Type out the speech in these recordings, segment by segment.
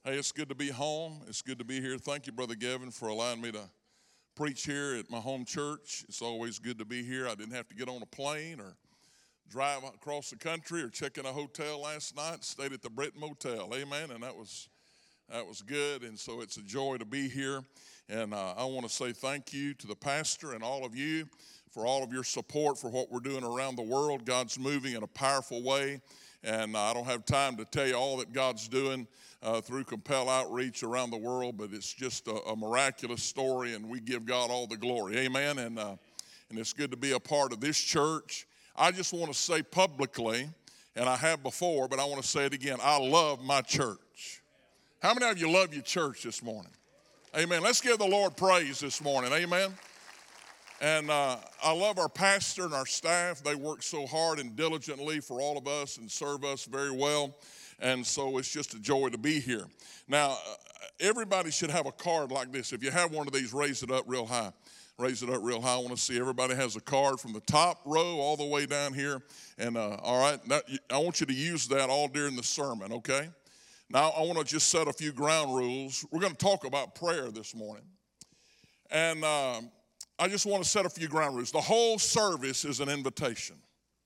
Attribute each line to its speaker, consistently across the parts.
Speaker 1: Hey, it's good to be home. It's good to be here. Thank you, Brother Gavin, for allowing me to preach here at my home church. It's always good to be here. I didn't have to get on a plane or drive across the country or check in a hotel last night. Stayed at the Britton Motel. Amen. And that was good. And so it's a joy to be here. And I want to say thank you to the pastor and all of you for all of your support for what we're doing around the world. God's moving in a powerful way. And I don't have time to tell you all that God's doing through Compel Outreach around the world, but it's just a miraculous story, and we give God all the glory. Amen. And it's good to be a part of this church. I just want to say publicly, and I have before, but I want to say it again, I love my church. How many of you love your church this morning? Amen. Let's give the Lord praise this morning. Amen. And I love our pastor and our staff. They work so hard and diligently for all of us and serve us very well. And so it's just a joy to be here. Now, everybody should have a card like this. If you have one of these, raise it up real high. Raise it up real high. I want to see everybody has a card from the top row all the way down here. And all right, I want you to use that all during the sermon, okay? Now, I want to just set a few ground rules. We're going to talk about prayer this morning. And I just want to set a few ground rules. The whole service is an invitation.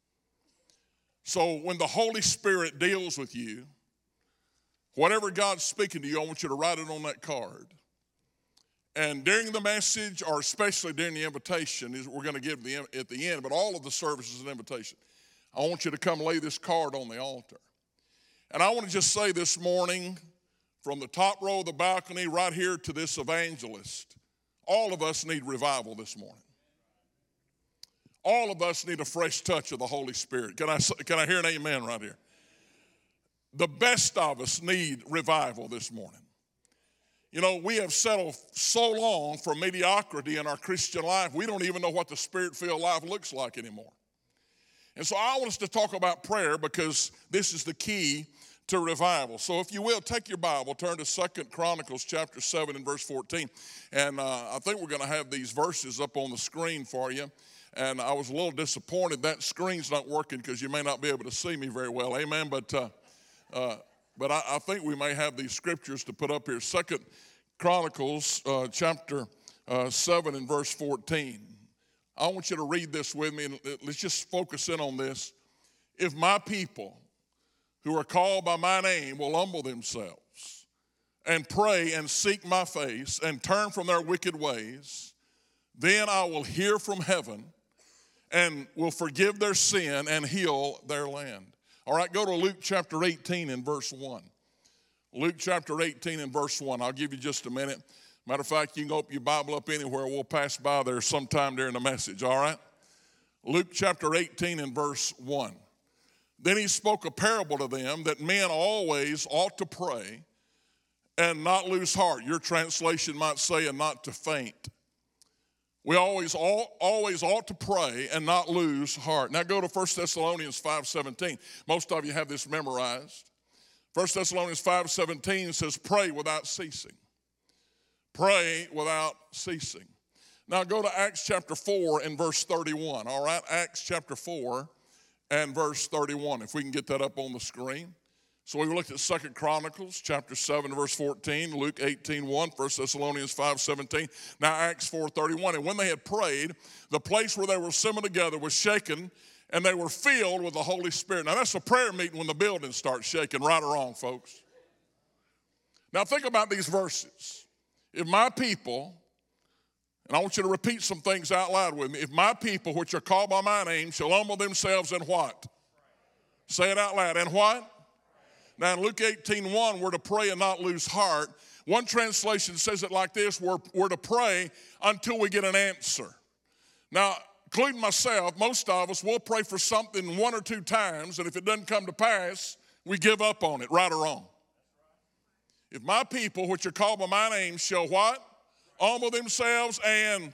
Speaker 1: So when the Holy Spirit deals with you, whatever God's speaking to you, I want you to write it on that card. And during the message, or especially during the invitation, we're going to give at the end, but all of the service is an invitation. I want you to come lay this card on the altar. And I want to just say this morning, from the top row of the balcony right here to this evangelist, all of us need revival this morning. All of us need a fresh touch of the Holy Spirit. Can I hear an amen right here? The best of us need revival this morning. You know, we have settled so long for mediocrity in our Christian life, we don't even know what the Spirit-filled life looks like anymore. And so I want us to talk about prayer because this is the key to revival. So if you will, take your Bible, turn to 2 Chronicles chapter 7 and verse 14. And I think we're going to have these verses up on the screen for you. And I was a little disappointed that screen's not working because you may not be able to see me very well. Amen. But I think we may have these scriptures to put up here. 2 Chronicles chapter 7 and verse 14. I want you to read this with me, and let's just focus in on this. If my people who are called by my name will humble themselves and pray and seek my face and turn from their wicked ways, then I will hear from heaven and will forgive their sin and heal their land. All right, go to Luke chapter 18 and verse 1. Luke chapter 18 and verse 1. I'll give you just a minute. Matter of fact, you can open your Bible up anywhere. We'll pass by there sometime during the message, all right? Luke chapter 18 and verse 1. Then he spoke a parable to them that men always ought to pray and not lose heart. Your translation might say, and not to faint. We always ought to pray and not lose heart. Now go to 1 Thessalonians 5:17. Most of you have this memorized. 1 Thessalonians 5:17 says, pray without ceasing. Pray without ceasing. Now go to Acts chapter 4 and verse 31. All right, Acts chapter 4 and verse 31. If we can get that up on the screen. So we looked at 2 Chronicles chapter 7 verse 14, Luke 18:1, 1 Thessalonians 5:17, now Acts 4:31. And when they had prayed, the place where they were assembled together was shaken, and they were filled with the Holy Spirit. Now that's a prayer meeting when the building starts shaking, right or wrong, folks. Now think about these verses. If my people, and I want you to repeat some things out loud with me. If my people, which are called by my name, shall humble themselves in what? Say it out loud. And what? Now in Luke 18:1, we're to pray and not lose heart. One translation says it like this, we're to pray until we get an answer. Now, including myself, most of us will pray for something one or two times, and if it doesn't come to pass, we give up on it, right or wrong. If my people, which are called by my name, shall what? Humble themselves and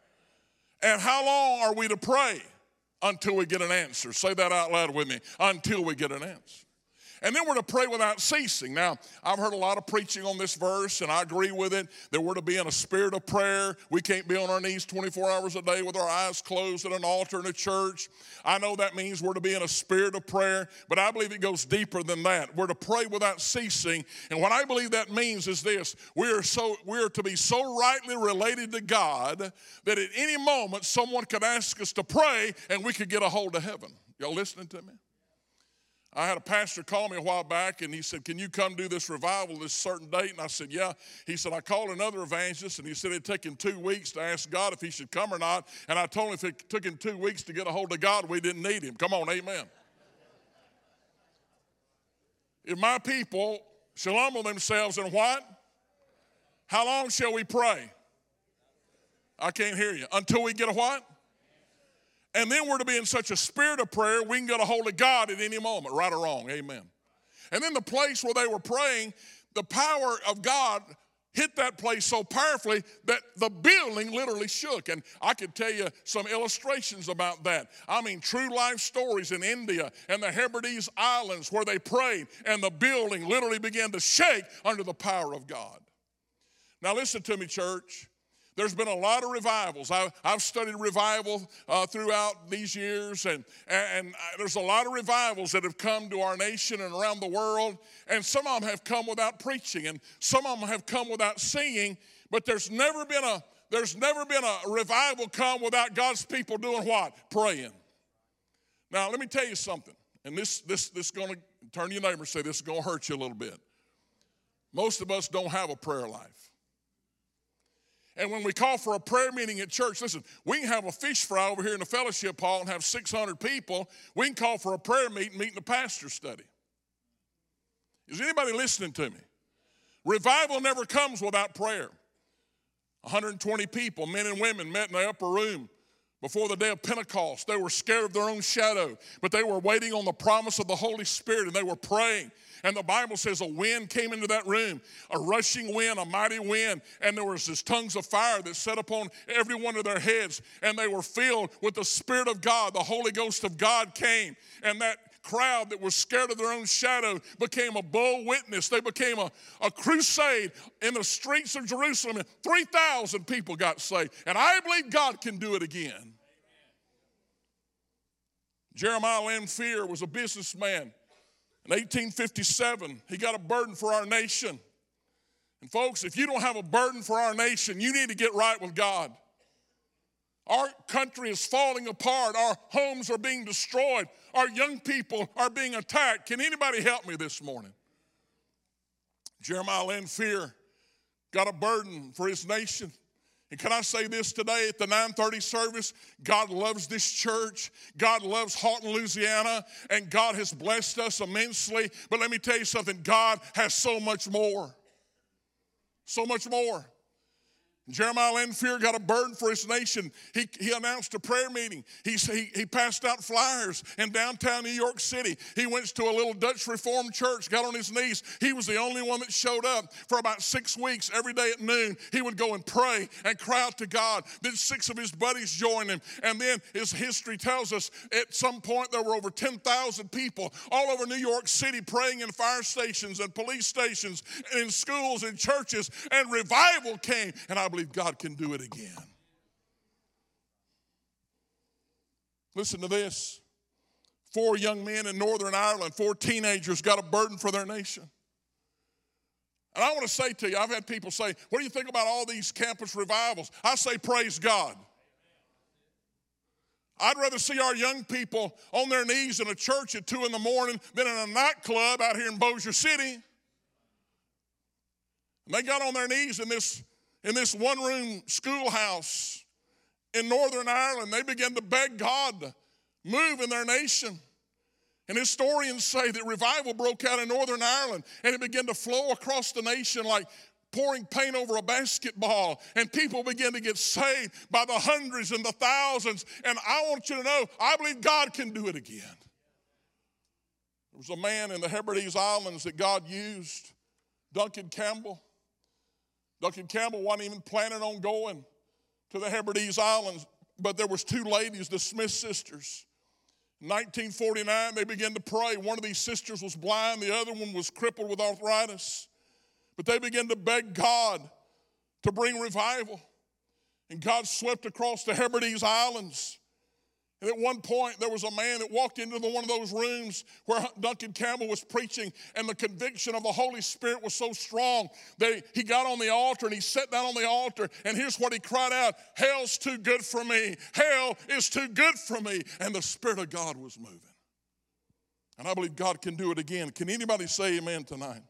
Speaker 1: how long are we to pray? Until we get an answer. Say that out loud with me. Until we get an answer. And then we're to pray without ceasing. Now, I've heard a lot of preaching on this verse, and I agree with it, that we're to be in a spirit of prayer. We can't be on our knees 24 hours a day with our eyes closed at an altar in a church. I know that means we're to be in a spirit of prayer, but I believe it goes deeper than that. We're to pray without ceasing, and what I believe that means is this: we are to be so rightly related to God that at any moment someone could ask us to pray and we could get a hold of heaven. Y'all listening to me? I had a pastor call me a while back, and he said, can you come do this revival this certain date? And I said, yeah. He said, I called another evangelist, and he said it'd take him 2 weeks to ask God if he should come or not. And I told him if it took him 2 weeks to get a hold of God, we didn't need him. Come on, amen. If my people shall humble themselves and what? How long shall we pray? I can't hear you. Until we get a what? And then we're to be in such a spirit of prayer, we can get a hold of God at any moment, right or wrong, amen. And then the place where they were praying, the power of God hit that place so powerfully that the building literally shook. And I could tell you some illustrations about that. I mean, true life stories in India and the Hebrides Islands where they prayed and the building literally began to shake under the power of God. Now listen to me, church. There's been a lot of revivals. I've studied revival throughout these years, and there's a lot of revivals that have come to our nation and around the world, and some of them have come without preaching, and some of them have come without singing, but there's never been a revival come without God's people doing what? Praying. Now, let me tell you something, and this is going to turn to your neighbor and say, this is going to hurt you a little bit. Most of us don't have a prayer life. And when we call for a prayer meeting at church, listen, we can have a fish fry over here in the fellowship hall and have 600 people. We can call for a prayer meeting in the pastor's study. Is anybody listening to me? Revival never comes without prayer. 120 people, men and women, met in the upper room before the day of Pentecost. They were scared of their own shadow, but they were waiting on the promise of the Holy Spirit, and they were praying. And the Bible says a wind came into that room, a rushing wind, a mighty wind, and there was this tongues of fire that set upon every one of their heads, and they were filled with the Spirit of God. The Holy Ghost of God came, and that crowd that was scared of their own shadow became a bold witness. They became a crusade in the streets of Jerusalem, and 3,000 people got saved. And I believe God can do it again. Jeremiah Lanphier was a businessman. In 1857, he got a burden for our nation. And folks, if you don't have a burden for our nation, you need to get right with God. Our country is falling apart. Our homes are being destroyed. Our young people are being attacked. Can anybody help me this morning? Jeremiah Lanphier got a burden for his nation. And can I say this today at the 9:30 service? God loves this church. God loves Houghton, Louisiana, and God has blessed us immensely. But let me tell you something, God has so much more. So much more. Jeremiah Lanphier got a burden for his nation. He announced a prayer meeting. He passed out flyers in downtown New York City. He went to a little Dutch Reformed church, got on his knees. He was the only one that showed up for about 6 weeks. Every day at noon, he would go and pray and cry out to God. Then 6 of his buddies joined him. And then his history tells us at some point there were over 10,000 people all over New York City praying in fire stations and police stations and in schools and churches. And revival came. And I believe God can do it again. Listen to this. 4 young men in Northern Ireland, 4 teenagers got a burden for their nation. And I want to say to you, I've had people say, what do you think about all these campus revivals? I say, praise God. I'd rather see our young people on their knees in a church at 2 in the morning than in a nightclub out here in Bossier City. And they got on their knees in this one-room schoolhouse in Northern Ireland. They began to beg God to move in their nation. And historians say that revival broke out in Northern Ireland, and it began to flow across the nation like pouring paint over a basketball. And people began to get saved by the hundreds and the thousands. And I want you to know, I believe God can do it again. There was a man in the Hebrides Islands that God used, Duncan Campbell. Duncan Campbell wasn't even planning on going to the Hebrides Islands, but there was 2 ladies, the Smith sisters. In 1949, they began to pray. One of these sisters was blind. The other one was crippled with arthritis. But they began to beg God to bring revival. And God swept across the Hebrides Islands. And at one point, there was a man that walked into one of those rooms where Duncan Campbell was preaching, and the conviction of the Holy Spirit was so strong that he got on the altar and he sat down on the altar, and here's what he cried out: hell's too good for me. Hell is too good for me. And the Spirit of God was moving. And I believe God can do it again. Can anybody say amen tonight?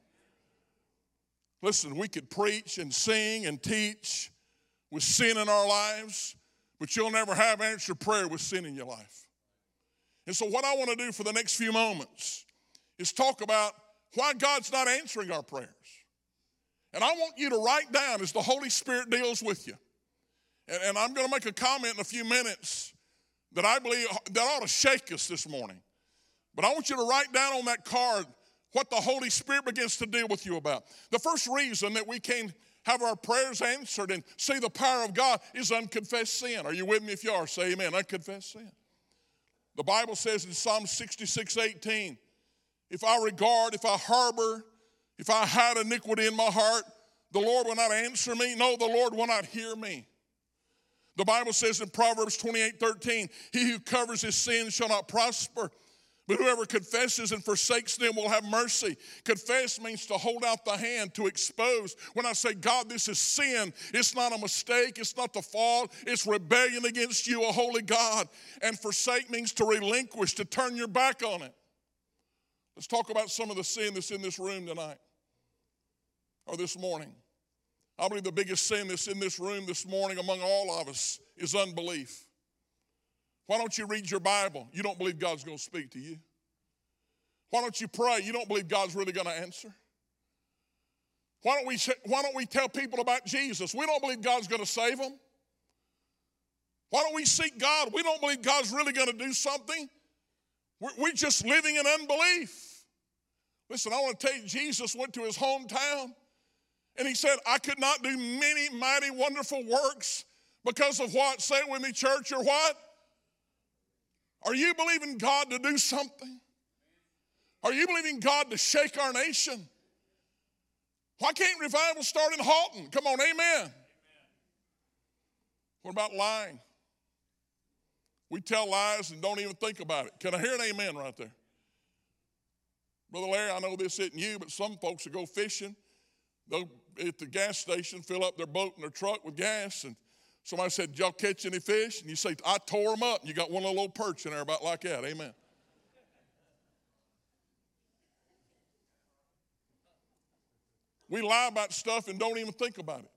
Speaker 1: Listen, we could preach and sing and teach with sin in our lives, but you'll never have answered prayer with sin in your life. And so what I want to do for the next few moments is talk about why God's not answering our prayers. And I want you to write down as the Holy Spirit deals with you. And I'm going to make a comment in a few minutes that I believe that ought to shake us this morning. But I want you to write down on that card what the Holy Spirit begins to deal with you about. The first reason that we can have our prayers answered and see the power of God is unconfessed sin. Are you with me? If you are, say amen. Unconfessed sin. The Bible says in Psalm 66:18, if I harbor, if I hide iniquity in my heart, the Lord will not answer me. No, the Lord will not hear me. The Bible says in Proverbs 28:13, he who covers his sins shall not prosper, but whoever confesses and forsakes them will have mercy. Confess means to hold out the hand, to expose. When I say, God, this is sin, it's not a mistake, it's not the fault, it's rebellion against you, a holy God. And forsake means to relinquish, to turn your back on it. Let's talk about some of the sin that's in this room tonight, or this morning. I believe the biggest sin that's in this room this morning among all of us is unbelief. Why don't you read your Bible? You don't believe God's going to speak to you. Why don't you pray? You don't believe God's really going to answer. Why don't we tell people about Jesus? We don't believe God's going to save them. Why don't we seek God? We don't believe God's really going to do something. We're just living in unbelief. Listen, I want to tell you, Jesus went to his hometown and he said, I could not do many mighty wonderful works because of what? Say it with me, church, or what? Are you believing God to do something? Are you believing God to shake our nation? Why can't revival start in Halton? Come on, amen. What about lying? We tell lies and don't even think about it. Can I hear an amen right there? Brother Larry, I know this isn't you, but some folks will go fishing. They'll at the gas station fill up their boat and their truck with gas, and somebody said, did y'all catch any fish? And you say, I tore them up. And you got one little old perch in there about like that. Amen. We lie about stuff and don't even think about it.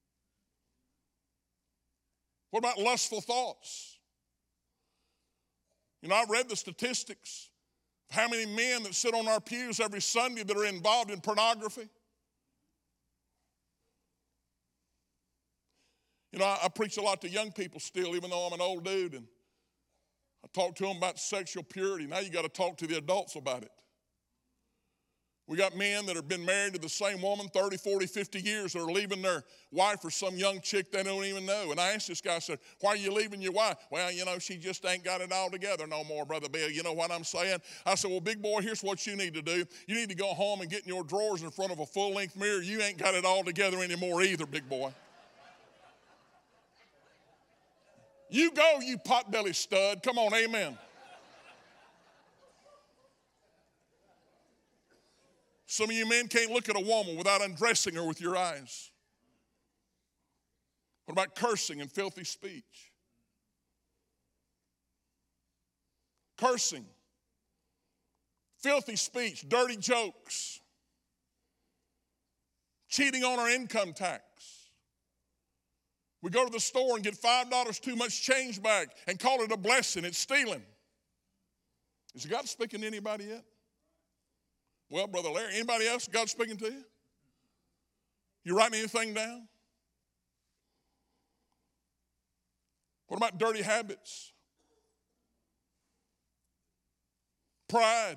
Speaker 1: What about lustful thoughts? You know, I've read the statistics of how many men that sit on our pews every Sunday that are involved in pornography. You know, I preach a lot to young people still, even though I'm an old dude, and I talk to them about sexual purity. Now you got to talk to the adults about it. We got men that have been married to the same woman 30, 40, 50 years that are leaving their wife for some young chick they don't even know. And I asked this guy, I said, why are you leaving your wife? Well, you know, she just ain't got it all together no more, Brother Bill. You know what I'm saying? I said, well, big boy, here's what you need to do. You need to go home and get in your drawers in front of a full-length mirror. You ain't got it all together anymore either, big boy. You go, you pot-bellied stud. Come on, amen. Some of you men can't look at a woman without undressing her with your eyes. What about cursing and filthy speech? Cursing, filthy speech, dirty jokes, cheating on our income tax. We go to the store and get $5 too much change back and call it a blessing. It's stealing. Is God speaking to anybody yet? Well, Brother Larry, anybody else God speaking to you? You writing anything down? What about dirty habits? Pride.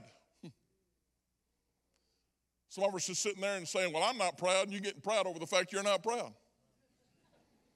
Speaker 1: Some of us are sitting there and saying, well, I'm not proud, and you're getting proud over the fact you're not proud.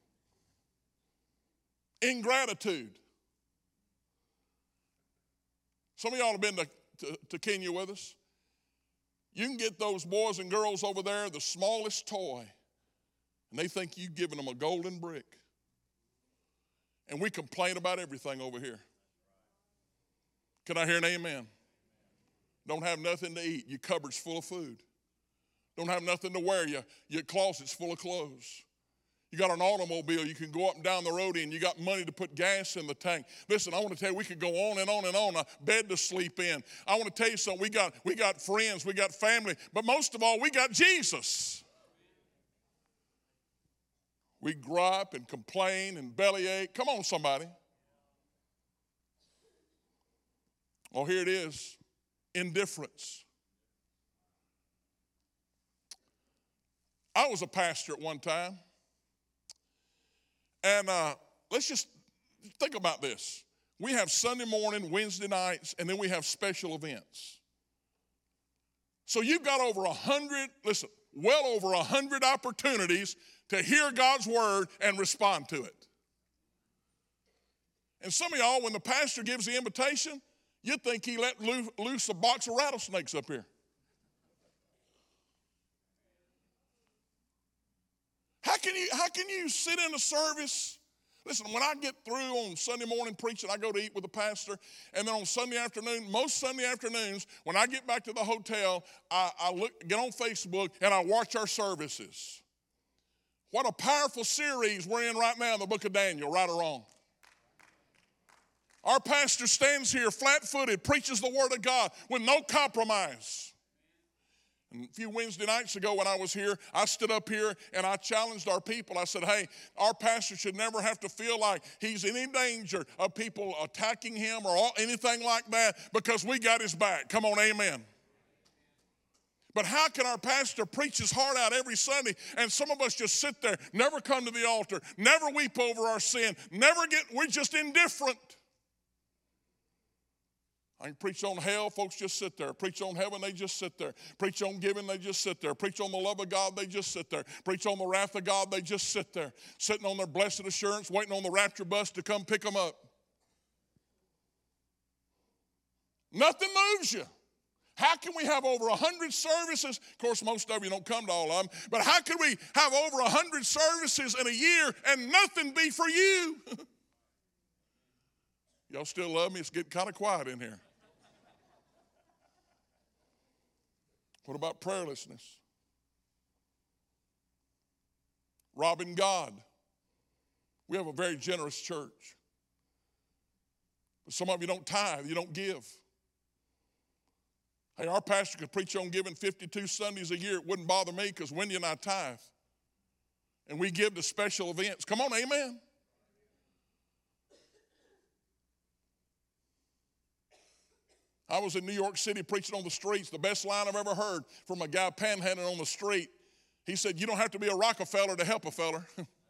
Speaker 1: Ingratitude. Some of y'all have been to Kenya with us. You can get those boys and girls over there the smallest toy, and they think you've given them a golden brick. And we complain about everything over here. Can I hear an amen? Don't have nothing to eat. Your cupboard's full of food. Don't have nothing to wear. Your closet's full of clothes. You got an automobile you can go up and down the road in. You got money to put gas in the tank. Listen, I want to tell you, we could go on and on and on. A bed to sleep in. I want to tell you something. We got friends. We got family. But most of all, we got Jesus. We gripe and complain and bellyache. Come on, somebody. Oh, here it is. Indifference. I was a pastor at one time. And let's just think about this. We have Sunday morning, Wednesday nights, and then we have special events. So you've got over 100, listen, well over 100 opportunities to hear God's word and respond to it. And some of y'all, when the pastor gives the invitation, you think he let loose a box of rattlesnakes up here. How can you sit in a service? Listen, when I get through on Sunday morning preaching, I go to eat with the pastor. And then on Sunday afternoon, most Sunday afternoons, when I get back to the hotel, I get on Facebook and I watch our services. What a powerful series we're in right now in the book of Daniel, right or wrong. Our pastor stands here flat-footed, preaches the word of God with no compromise. And a few Wednesday nights ago when I was here, I stood up here and I challenged our people. I said, hey, our pastor should never have to feel like he's in any danger of people attacking him or anything like that because we got his back. Come on, amen. But how can our pastor preach his heart out every Sunday and some of us just sit there, never come to the altar, never weep over our sin, we're just indifferent. I can preach on hell, folks just sit there. Preach on heaven, they just sit there. Preach on giving, they just sit there. Preach on the love of God, they just sit there. Preach on the wrath of God, they just sit there. Sitting on their blessed assurance, waiting on the rapture bus to come pick them up. Nothing moves you. How can we have over 100 services? Of course, most of you don't come to all of them. But how can we have over 100 services in a year and nothing be for you? Y'all still love me? It's getting kind of quiet in here. What about prayerlessness? Robbing God. We have a very generous church. But some of you don't tithe, you don't give. Hey, our pastor could preach on giving 52 Sundays a year. It wouldn't bother me because Wendy and I tithe. And we give to special events. Come on, amen. I was in New York City preaching on the streets. The best line I've ever heard from a guy panhandling on the street. He said, you don't have to be a Rockefeller to help a feller.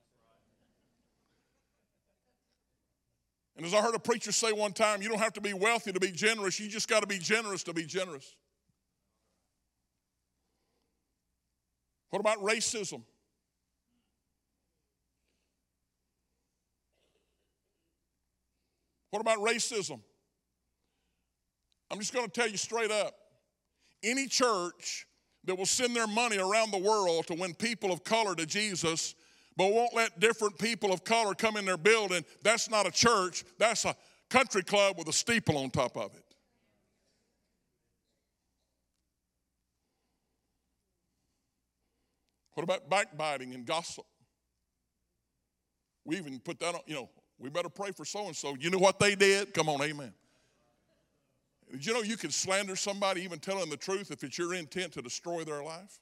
Speaker 1: And as I heard a preacher say one time, you don't have to be wealthy to be generous. You just got to be generous to be generous. What about racism? What about racism? I'm just going to tell you straight up. Any church that will send their money around the world to win people of color to Jesus, but won't let different people of color come in their building, that's not a church. That's a country club with a steeple on top of it. What about backbiting and gossip? We even put that on, we better pray for so-and-so. You know what they did? Come on, amen. Did you know you can slander somebody even telling the truth if it's your intent to destroy their life?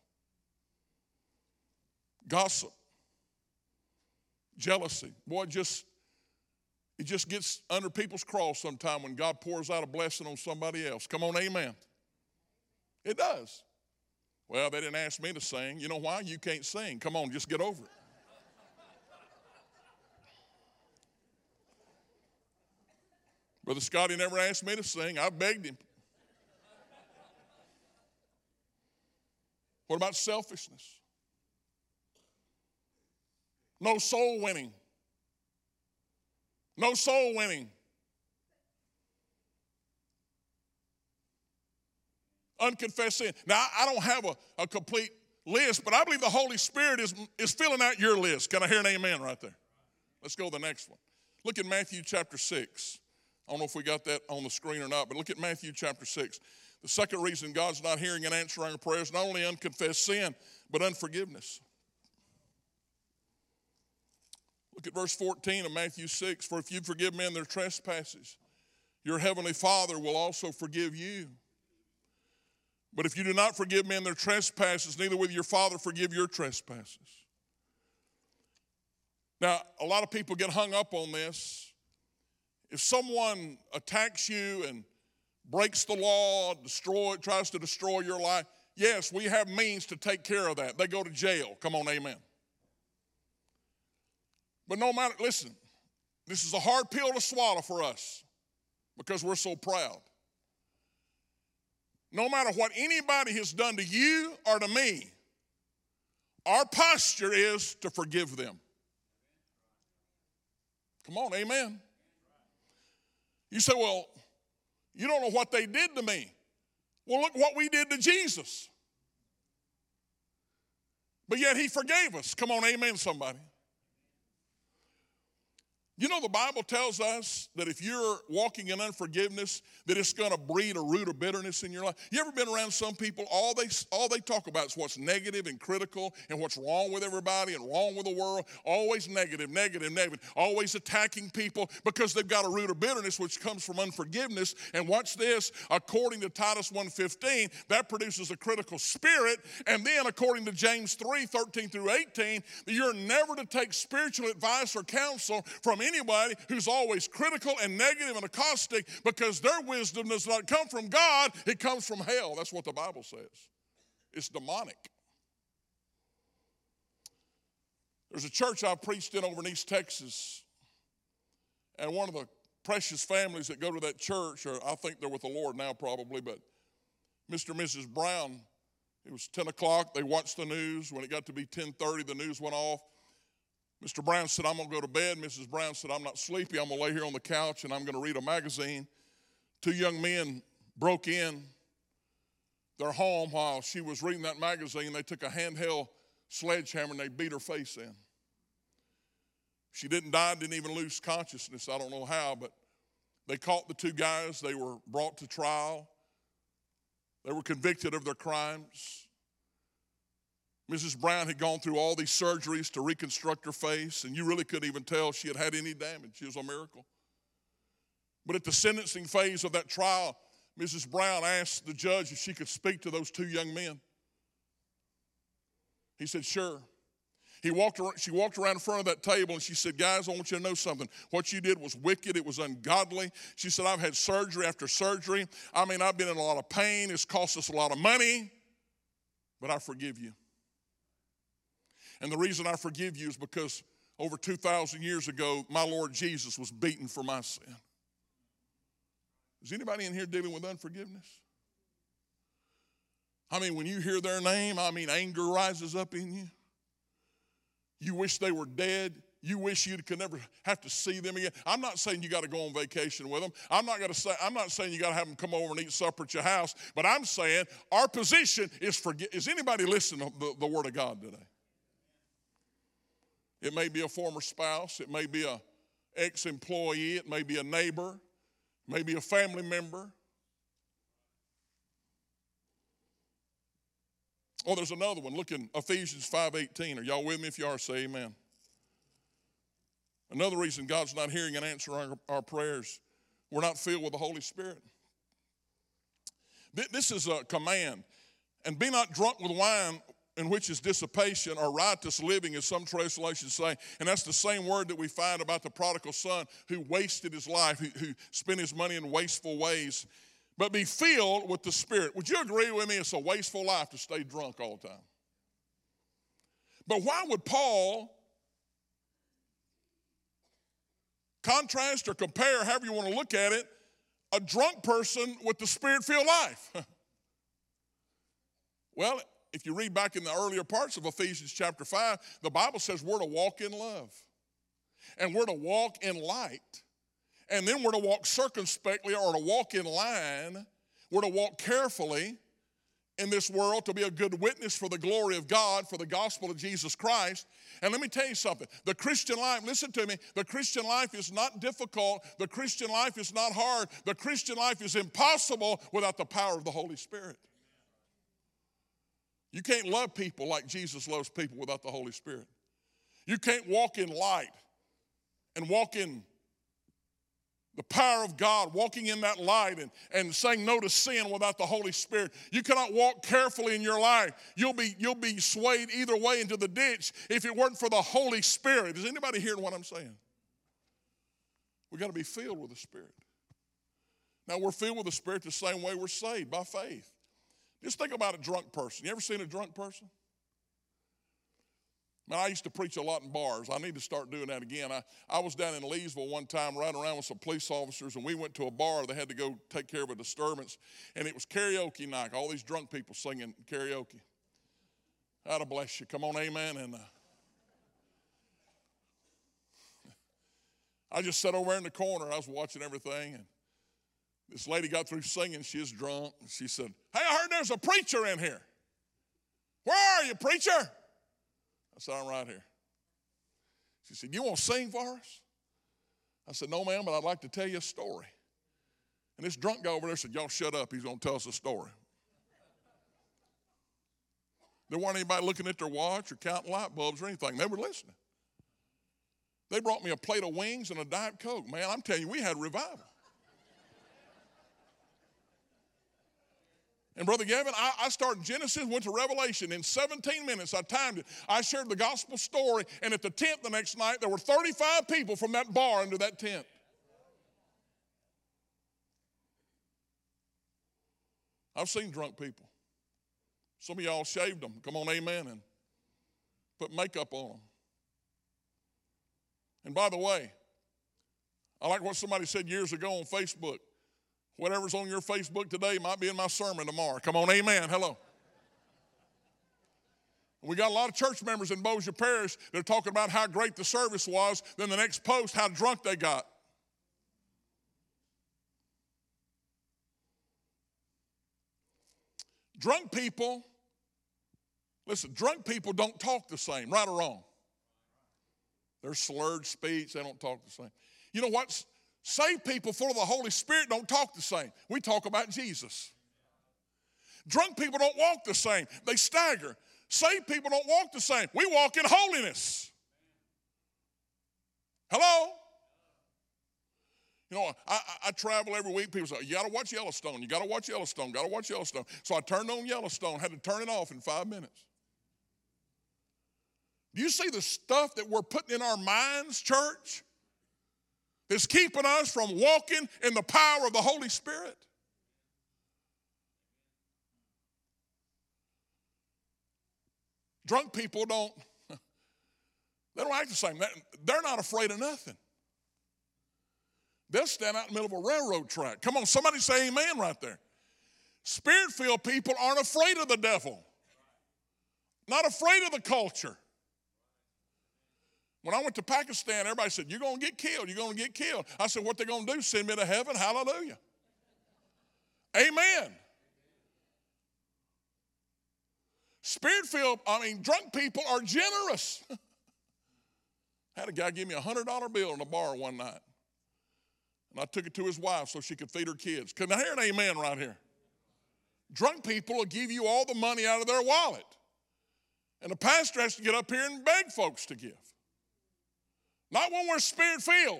Speaker 1: Gossip. Jealousy. Boy, it just gets under people's craw sometime when God pours out a blessing on somebody else. Come on, amen. It does. Well, they didn't ask me to sing. You know why? You can't sing. Come on, just get over it. Brother Scotty never asked me to sing. I begged him. What about selfishness? No soul winning. No soul winning. Unconfessed sin. Now, I don't have a complete list, but I believe the Holy Spirit is filling out your list. Can I hear an amen right there? Let's go to the next one. Look at Matthew chapter 6. I don't know if we got that on the screen or not, but look at Matthew chapter 6. The second reason God's not hearing and answering our prayers, not only unconfessed sin, but unforgiveness. Look at verse 14 of Matthew 6. For if you forgive men their trespasses, your heavenly Father will also forgive you. But if you do not forgive men their trespasses, neither will your Father forgive your trespasses. Now, a lot of people get hung up on this. If someone attacks you and breaks the law, tries to destroy your life, yes, we have means to take care of that. They go to jail. Come on, amen. But no matter, listen, this is a hard pill to swallow for us because we're so proud. No matter what anybody has done to you or to me, our posture is to forgive them. Come on, amen. You say, well, you don't know what they did to me. Well, look what we did to Jesus. But yet he forgave us. Come on, amen, somebody. You know, the Bible tells us that if you're walking in unforgiveness, that it's going to breed a root of bitterness in your life. You ever been around some people, all they talk about is what's negative and critical and what's wrong with everybody and wrong with the world. Always negative, negative, negative. Always attacking people because they've got a root of bitterness which comes from unforgiveness. And watch this, according to Titus 1:15, that produces a critical spirit. And then according to James 3:13 through 18, you're never to take spiritual advice or counsel from anybody who's always critical and negative and caustic, because their wisdom does not come from God, it comes from hell. That's what the Bible says. It's demonic. There's a church I've preached in over in East Texas, and one of the precious families that go to that church, or I think they're with the Lord now probably, but Mr. and Mrs. Brown, it was 10 o'clock, they watched the news. When it got to be 10:30, the news went off. Mr. Brown said, I'm going to go to bed. Mrs. Brown said, I'm not sleepy. I'm going to lay here on the couch and I'm going to read a magazine. Two young men broke in their home while she was reading that magazine. They took a handheld sledgehammer and they beat her face in. She didn't die, didn't even lose consciousness. I don't know how, but they caught the two guys. They were brought to trial. They were convicted of their crimes. Mrs. Brown had gone through all these surgeries to reconstruct her face, and you really couldn't even tell she had had any damage. It was a miracle. But at the sentencing phase of that trial, Mrs. Brown asked the judge if she could speak to those two young men. He said, sure. She walked around in front of that table and she said, guys, I want you to know something. What you did was wicked. It was ungodly. She said, I've had surgery after surgery. I've been in a lot of pain. It's cost us a lot of money, but I forgive you. And the reason I forgive you is because over 2,000 years ago, my Lord Jesus was beaten for my sin. Is anybody in here dealing with unforgiveness? When you hear their name, anger rises up in you. You wish they were dead. You wish you could never have to see them again. I'm not saying you got to go on vacation with them. I'm not saying you got to have them come over and eat supper at your house. But I'm saying our position is forgive. Is anybody listening to the Word of God today? It may be a former spouse. It may be an ex-employee. It may be a neighbor. It may be a family member. Oh, there's another one. Look in Ephesians 5:18. Are y'all with me? If you are, say amen. Another reason God's not hearing and answering our prayers, we're not filled with the Holy Spirit. This is a command. And be not drunk with wine, in which is dissipation, or riotous living, as some translations say. And that's the same word that we find about the prodigal son who wasted his life, who spent his money in wasteful ways. But be filled with the Spirit. Would you agree with me? It's a wasteful life to stay drunk all the time. But why would Paul contrast or compare, however you want to look at it, a drunk person with the Spirit-filled life? Well, if you read back in the earlier parts of Ephesians chapter 5, the Bible says we're to walk in love. And we're to walk in light. And then we're to walk circumspectly, or to walk in line. We're to walk carefully. in this world to be a good witness for the glory of God, for the gospel of Jesus Christ. And let me tell you something. The Christian life, listen to me, the Christian life is not difficult. The Christian life is not hard. The Christian life is impossible without the power of the Holy Spirit. You can't love people like Jesus loves people without the Holy Spirit. You can't walk in light and walk in the power of God, walking in that light and saying no to sin without the Holy Spirit. You cannot walk carefully in your life. You'll be swayed either way into the ditch if it weren't for the Holy Spirit. Is anybody hearing what I'm saying? We've got to be filled with the Spirit. Now, we're filled with the Spirit the same way we're saved, by faith. Just think about a drunk person. You ever seen a drunk person? Man, I used to preach a lot in bars. I need to start doing that again. I was down in Leesville one time riding around with some police officers, and we went to a bar. They had to go take care of a disturbance, and it was karaoke night. All these drunk people singing karaoke. God bless you. Come on, amen. And I just sat over there in the corner. I was watching everything, and this lady got through singing. She was drunk. And she said, "Hey, I heard there's a preacher in here. Where are you, preacher?" I said, "I'm right here." She said, "You want to sing for us?" I said, "No, ma'am, but I'd like to tell you a story." And this drunk guy over there said, "Y'all shut up. He's going to tell us a story." There weren't anybody looking at their watch or counting light bulbs or anything. They were listening. They brought me a plate of wings and a Diet Coke. Man, I'm telling you, we had revival. And Brother Gavin, I started Genesis, went to Revelation. In 17 minutes, I timed it. I shared the gospel story, and at the tent the next night, there were 35 people from that bar under that tent. I've seen drunk people. Some of y'all shaved them. Come on, amen, and put makeup on them. And by the way, I like what somebody said years ago on Facebook. Whatever's on your Facebook today might be in my sermon tomorrow. Come on, amen, hello. We got a lot of church members in Bossier Parish that are talking about how great the service was, then the next post, how drunk they got. Drunk people, listen, drunk people don't talk the same, right or wrong. There's slurred speech, they don't talk the same. You know what? Saved people full of the Holy Spirit don't talk the same. We talk about Jesus. Drunk people don't walk the same. They stagger. Saved people don't walk the same. We walk in holiness. Hello? You know, I travel every week. People say, "You got to watch Yellowstone. You got to watch Yellowstone. Got to watch Yellowstone." So I turned on Yellowstone, had to turn it off in 5 minutes. Do you see the stuff that we're putting in our minds, church? That's keeping us from walking in the power of the Holy Spirit. Drunk people they don't act the same. They're not afraid of nothing. They'll stand out in the middle of a railroad track. Come on, somebody say amen right there. Spirit-filled people aren't afraid of the devil. Not afraid of the culture. When I went to Pakistan, everybody said, "You're going to get killed. You're going to get killed." I said, "What they going to do? Send me to heaven?" Hallelujah. Amen. Spirit-filled, drunk people are generous. I had a guy give me a $100 bill in a bar one night. And I took it to his wife so she could feed her kids. Can I hear an amen right here? Drunk people will give you all the money out of their wallet. And the pastor has to get up here and beg folks to give. Not when we're Spirit-filled.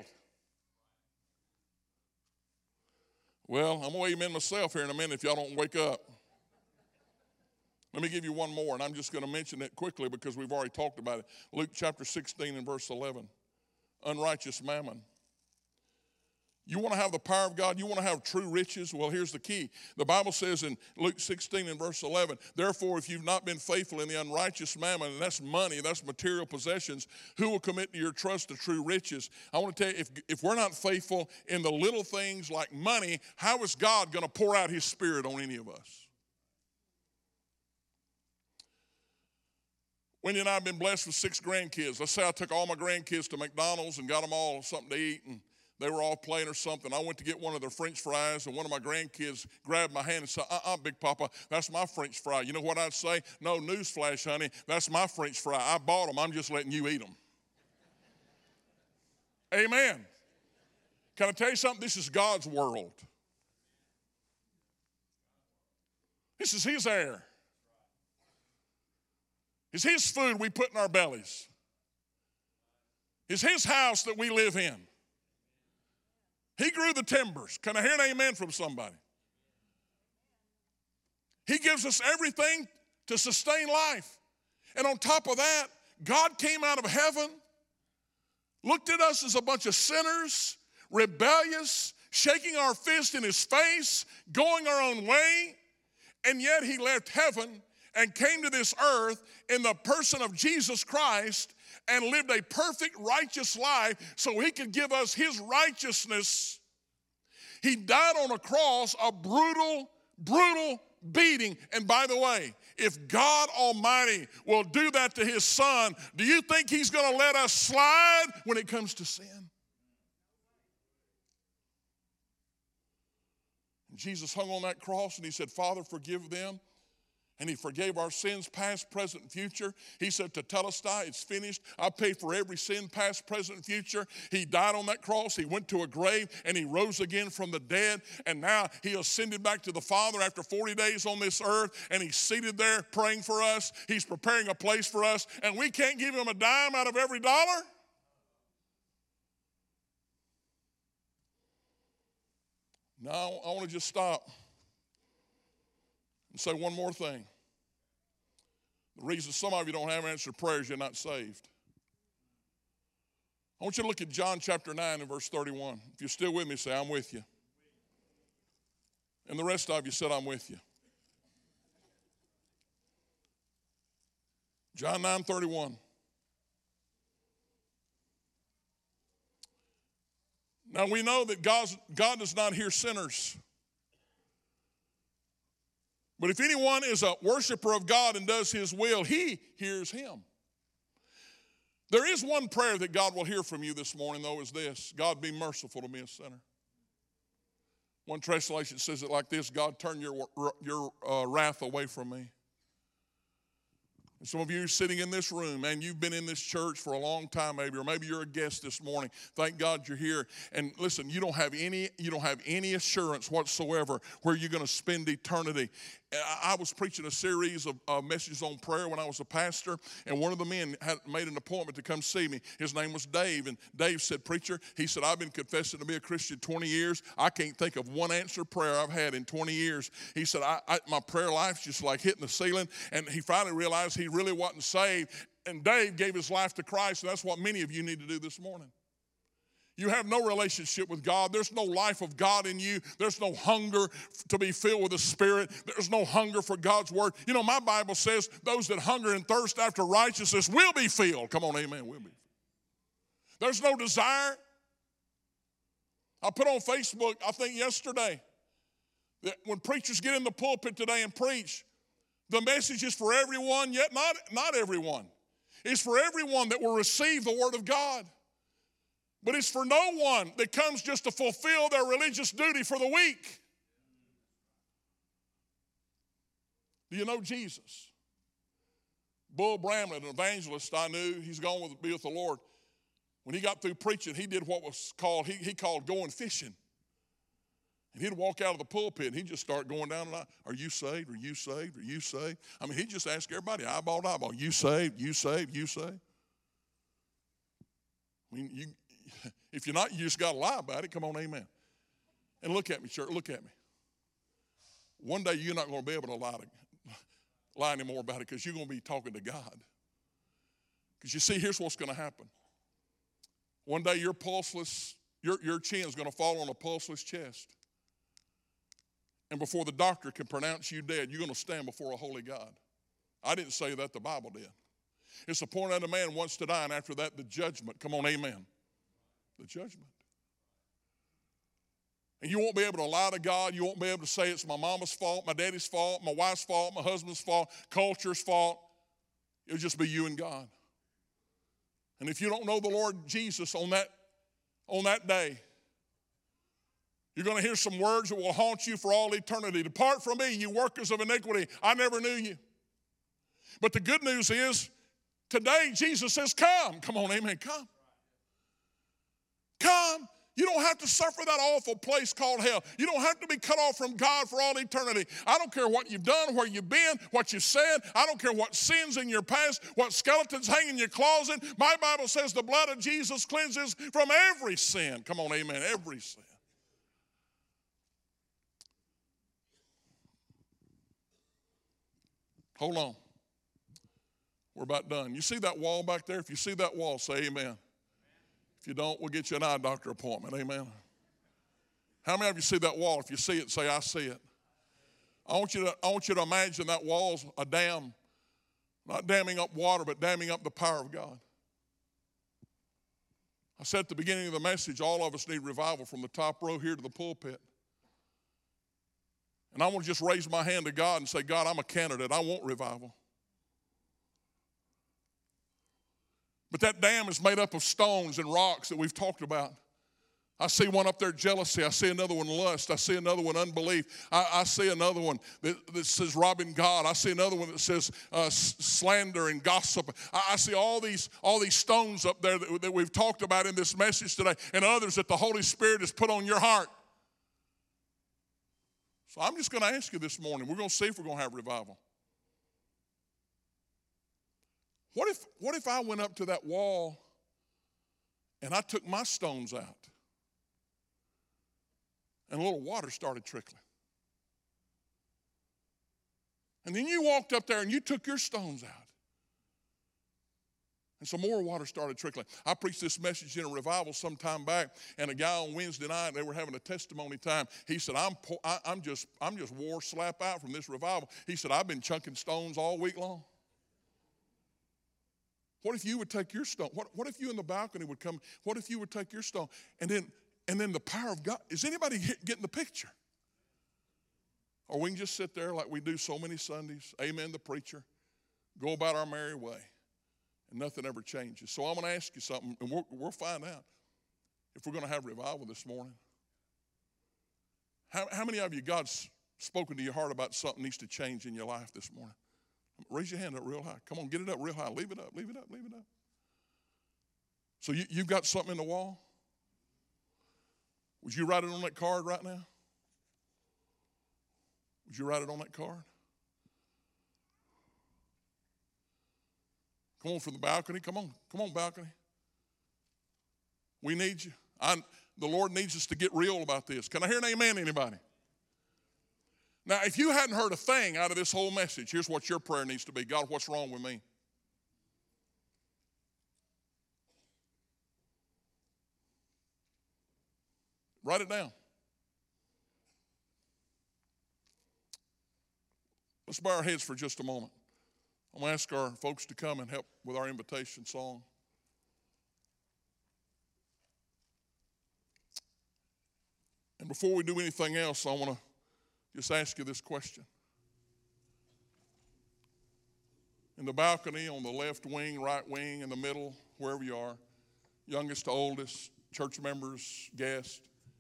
Speaker 1: Well, I'm going to amen myself here in a minute if y'all don't wake up. Let me give you one more, and I'm just going to mention it quickly because we've already talked about it. Luke chapter 16 and verse 11. Unrighteous mammon. You want to have the power of God? You want to have true riches? Well, here's the key. The Bible says in Luke 16 and verse 11, "Therefore, if you've not been faithful in the unrighteous mammon," and that's money, that's material possessions, "who will commit to your trust to true riches?" I want to tell you, if we're not faithful in the little things like money, how is God going to pour out His Spirit on any of us? Wendy and I have been blessed with 6 grandkids. Let's say I took all my grandkids to McDonald's and got them all something to eat, and They were all playing or something. I went to get one of their French fries, and one of my grandkids grabbed my hand and said, Big Papa, that's my French fry. You know what I'd say? No, newsflash, honey, that's my French fry. I bought them. I'm just letting you eat them. Amen. Can I tell you something? This is God's world. This is his air. It's his food we put in our bellies. It's his house that we live in. He grew the timbers. Can I hear an amen from somebody? He gives us everything to sustain life. And on top of that, God came out of heaven, looked at us as a bunch of sinners, rebellious, shaking our fist in his face, going our own way, and yet he left heaven and came to this earth in the person of Jesus Christ and lived a perfect, righteous life so he could give us his righteousness. He died on a cross, a brutal, brutal beating. And by the way, if God Almighty will do that to his son, do you think he's going to let us slide when it comes to sin? Jesus hung on that cross and he said, Father, forgive them. And he forgave our sins, past, present, and future. He said, Tetelestai, it's finished. I paid for every sin, past, present, and future. He died on that cross. He went to a grave, and he rose again from the dead. And now he ascended back to the Father after 40 days on this earth, and he's seated there praying for us. He's preparing a place for us, and we can't give him a dime out of every dollar. Now, I want to just stop and say one more thing. The reason some of you don't have answered prayers, you're not saved. I want you to look at John chapter 9 and verse 31. If you're still with me, say, I'm with you. And the rest of you said, I'm with you. John 9:31. Now we know that God does not hear sinners. But if anyone is a worshiper of God and does his will, he hears him. There is one prayer that God will hear from you this morning, though, is this: God, be merciful to me, a sinner. One translation says it like this: God, turn your wrath away from me. And some of you are sitting in this room, and you've been in this church for a long time, maybe, or maybe you're a guest this morning. Thank God you're here. And listen, you don't have any assurance whatsoever where you're going to spend eternity. I was preaching a series of messages on prayer when I was a pastor, and one of the men had made an appointment to come see me. His name was Dave, and Dave said, Preacher, he said, I've been confessing to be a Christian 20 years. I can't think of one answered prayer I've had in 20 years. He said, my prayer life's just like hitting the ceiling, and he finally realized he really wasn't saved, and Dave gave his life to Christ, and that's what many of you need to do this morning. You have no relationship with God. There's no life of God in you. There's no hunger to be filled with the Spirit. There's no hunger for God's Word. You know, my Bible says those that hunger and thirst after righteousness will be filled. Come on, amen, will be. There's no desire. I put on Facebook, I think yesterday, that when preachers get in the pulpit today and preach, the message is for everyone, yet not everyone. It's for everyone that will receive the Word of God. But it's for no one that comes just to fulfill their religious duty for the week. Do you know Jesus? Bull Bramlett, an evangelist I knew, he's gone to be with the Lord. When he got through preaching, he did what was called, he called going fishing. And he'd walk out of the pulpit and he'd just start going down and out. Are you saved? Are you saved? Are you saved? I mean, he'd just ask everybody, eyeball to eyeball, you saved? You saved? You saved? I mean, if you're not, you just got to lie about it. Come on, amen. And look at me, church, look at me. One day you're not going to be able to lie anymore about it because you're going to be talking to God. Because you see, here's what's going to happen. One day your pulseless, your chin is going to fall on a pulseless chest. And before the doctor can pronounce you dead, you're going to stand before a holy God. I didn't say that, the Bible did. It's appointed unto man once to die, and after that, the judgment. Come on, amen. The judgment. And you won't be able to lie to God. You won't be able to say it's my mama's fault, my daddy's fault, my wife's fault, my husband's fault, culture's fault. It'll just be you and God. And if you don't know the Lord Jesus on that day, You're going to hear some words that will haunt you for all eternity. Depart from me, you workers of iniquity. I never knew you. But the good news is, today Jesus says, come. Come on, amen, come. Come. You don't have to suffer that awful place called hell. You don't have to be cut off from God for all eternity. I don't care what you've done, where you've been, what you've said. I don't care what sins in your past, what skeletons hang in your closet. My Bible says the blood of Jesus cleanses from every sin. Come on, amen, every sin. Hold on. We're about done. You see that wall back there? If you see that wall, say amen. If you don't, we'll get you an eye doctor appointment. Amen. How many of you see that wall? If you see it, say, I see it. I want you to imagine that wall's a dam, not damming up water, but damming up the power of God. I said at the beginning of the message, all of us need revival from the top row here to the pulpit. And I want to just raise my hand to God and say, God, I'm a candidate. I want revival. But that dam is made up of stones and rocks that we've talked about. I see one up there, jealousy. I see another one, lust. I see another one, unbelief. I see another one that says robbing God. I see another one that says slander and gossip. I see all these stones up there that we've talked about in this message today, and others that the Holy Spirit has put on your heart. So I'm just going to ask you this morning. We're going to see if we're going to have revival. What if I went up to that wall and I took my stones out and a little water started trickling? And then you walked up there and you took your stones out and some more water started trickling. I preached this message in a revival some time back, and a guy on Wednesday night, they were having a testimony time. He said, I'm just wore slap out from this revival. He said, I've been chunking stones all week long. What if you would take your stone? What if you in the balcony would come? What if you would take your stone? And then the power of God. Is anybody getting the picture? Or we can just sit there like we do so many Sundays. Amen, the preacher. Go about our merry way. And nothing ever changes. So I'm going to ask you something, and we'll find out if we're going to have revival this morning. How many of you, God's spoken to your heart about something needs to change in your life this morning? Raise your hand up real high. Come on, get it up real high. Leave it up, leave it up, leave it up. So you've got something in the wall? Would you write it on that card right now? Would you write it on that card? Come on from the balcony. Come on, balcony. We need you. The Lord needs us to get real about this. Can I hear an amen, anybody? Now, if you hadn't heard a thing out of this whole message, here's what your prayer needs to be. God, what's wrong with me? Write it down. Let's bow our heads for just a moment. I'm going to ask our folks to come and help with our invitation song. And before we do anything else, I want to just ask you this question. In the balcony, on the left wing, right wing, in the middle, wherever you are, youngest to oldest, church members, guests,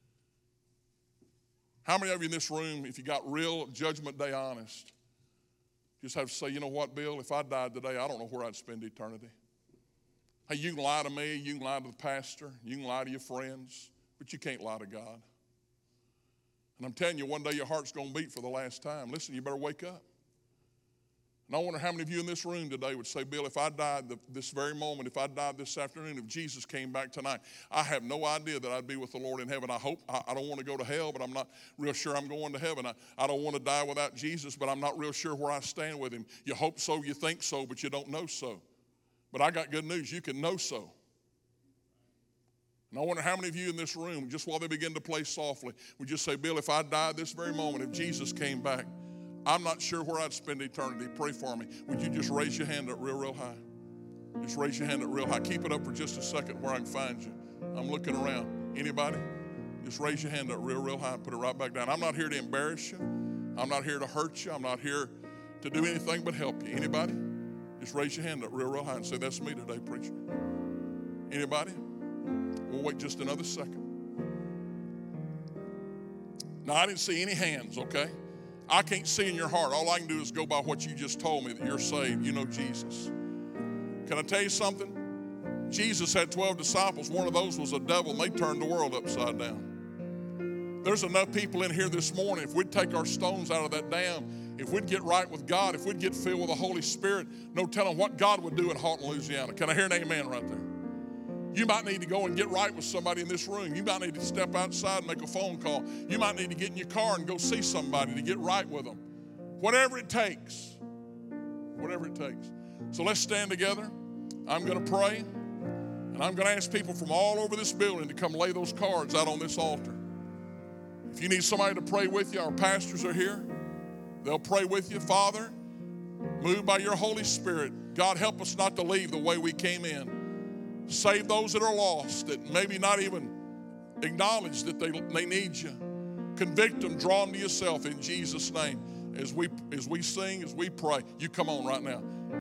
Speaker 1: how many of you in this room, if you got real Judgment Day honest, just have to say, you know what, Bill, if I died today, I don't know where I'd spend eternity. Hey, you can lie to me, you can lie to the pastor, you can lie to your friends, but you can't lie to God. And I'm telling you, one day your heart's going to beat for the last time. Listen, you better wake up. And I wonder how many of you in this room today would say, Bill, if I died this very moment, if I died this afternoon, if Jesus came back tonight, I have no idea that I'd be with the Lord in heaven. I hope, I don't want to go to hell, but I'm not real sure I'm going to heaven. I don't want to die without Jesus, but I'm not real sure where I stand with him. You hope so, you think so, but you don't know so. But I got good news. You can know so. And I wonder how many of you in this room, just while they begin to play softly, would just say, Bill, if I died this very moment, if Jesus came back, I'm not sure where I'd spend eternity. Pray for me. Would you just raise your hand up real high? Just raise your hand up real high. Keep it up for just a second where I can find you. I'm looking around. Anybody? Just raise your hand up real high and put it right back down. I'm not here to embarrass you. I'm not here to hurt you. I'm not here to do anything but help you. Anybody? Just raise your hand up real high and say, that's me today, preacher. Anybody? We'll wait just another second. Now, I didn't see any hands, okay? I can't see in your heart. All I can do is go by what you just told me, that you're saved. You know Jesus. Can I tell you something? Jesus had 12 disciples. One of those was a devil, and they turned the world upside down. There's enough people in here this morning, if we'd take our stones out of that dam, if we'd get right with God, if we'd get filled with the Holy Spirit, no telling what God would do in Houghton, Louisiana. Can I hear an amen right there? You might need to go and get right with somebody in this room. You might need to step outside and make a phone call. You might need to get in your car and go see somebody to get right with them. Whatever it takes. Whatever it takes. So let's stand together. I'm going to pray, and I'm going to ask people from all over this building to come lay those cards out on this altar. If you need somebody to pray with you, our pastors are here. They'll pray with you. Father, move by your Holy Spirit. God, help us not to leave the way we came in. Save those that are lost, that maybe not even acknowledge that they need you. Convict them, draw them to yourself in Jesus' name. As we sing, as we pray, you come on right now.